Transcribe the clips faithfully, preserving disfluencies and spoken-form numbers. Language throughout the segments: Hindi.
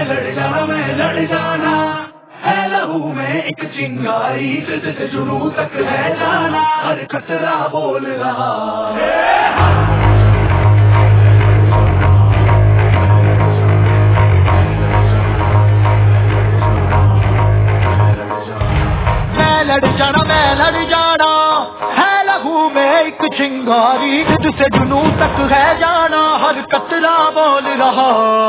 लड़ जाना मैं लड़ जाना है लहू में एक चिंगारी जिससे जुनून तक है जाना हर खतरा बोल रहा मैं लड़ जाना मैं लड़ जाना है लहू में एक चिंगारी जिससे जुनून तक है जाना हर खतरा बोल रहा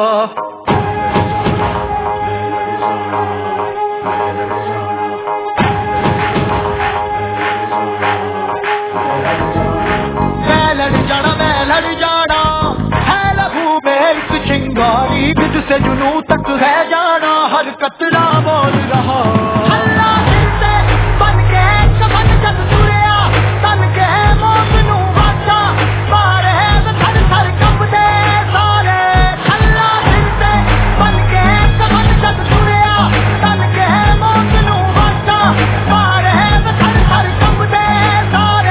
मैं लड़ जाना मैं लड़ जाना है लहू में एक चिंगारी जिससे जुनून तक है जाना हर कतरा बोल रहा अल्लाह दिल से बन के कफन जद तुरिया तन के मौत नू वाचा मारे थर थर कंबदे सारे अल्लाह दिल से बन के कफन जद तुरिया तन के मौत नू वाचा मारे थर थर कंबदे सारे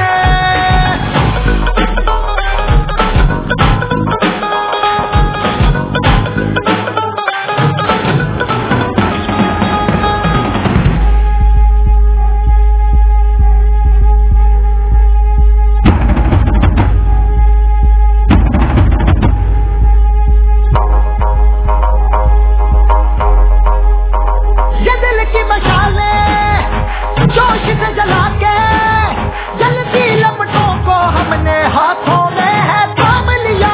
जोश से जला के जलती लपटों को हमने हाथों में है थाम लिया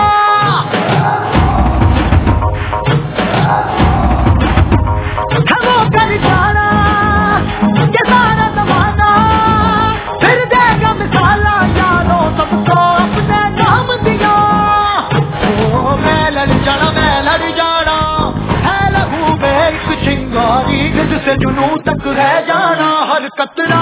वो कर जाना ये सारा जमाना फिर देगा मिसाला यारों सबको अपने नाम दिया ओ मैं लड़ जाना मैं लड़ जाना है लहू में एक चिंगारी जिससे जुनून तक है जाना हर कतरा